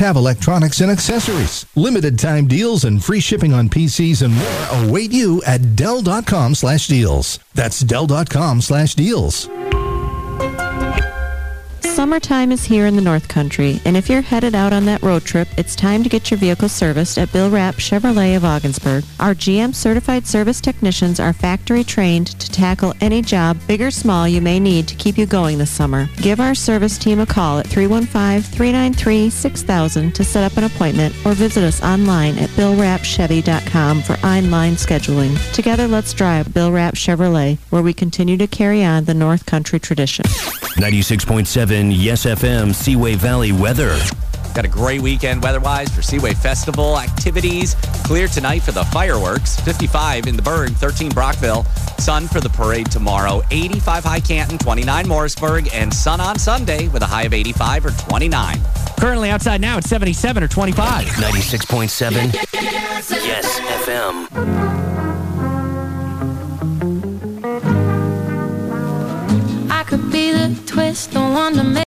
must-have electronics and accessories. Limited time deals and free shipping on PCs and more await you at Dell.com/deals. That's Dell.com/deals. Summertime is here in the North Country, and if you're headed out on that road trip, it's time to get your vehicle serviced at Bill Rapp Chevrolet of Ogdensburg. Our GM-certified service technicians are factory-trained to tackle any job, big or small, you may need to keep you going this summer. Give our service team a call at 315-393-6000 to set up an appointment, or visit us online at BillRappChevy.com for online scheduling. Together, let's drive Bill Rapp Chevrolet, where we continue to carry on the North Country tradition. 96.7 Yes FM Seaway Valley weather. Got a great weekend weather-wise for Seaway Festival activities. Clear tonight for the fireworks. 55 in the Berg, 13 Brockville. Sun for the parade tomorrow. 85 High Canton, 29 Morrisburg, and sun on Sunday with a high of 85 or 29. Currently outside now at 77 or 25. 96.7 Yes FM. I could be the twist, the one to make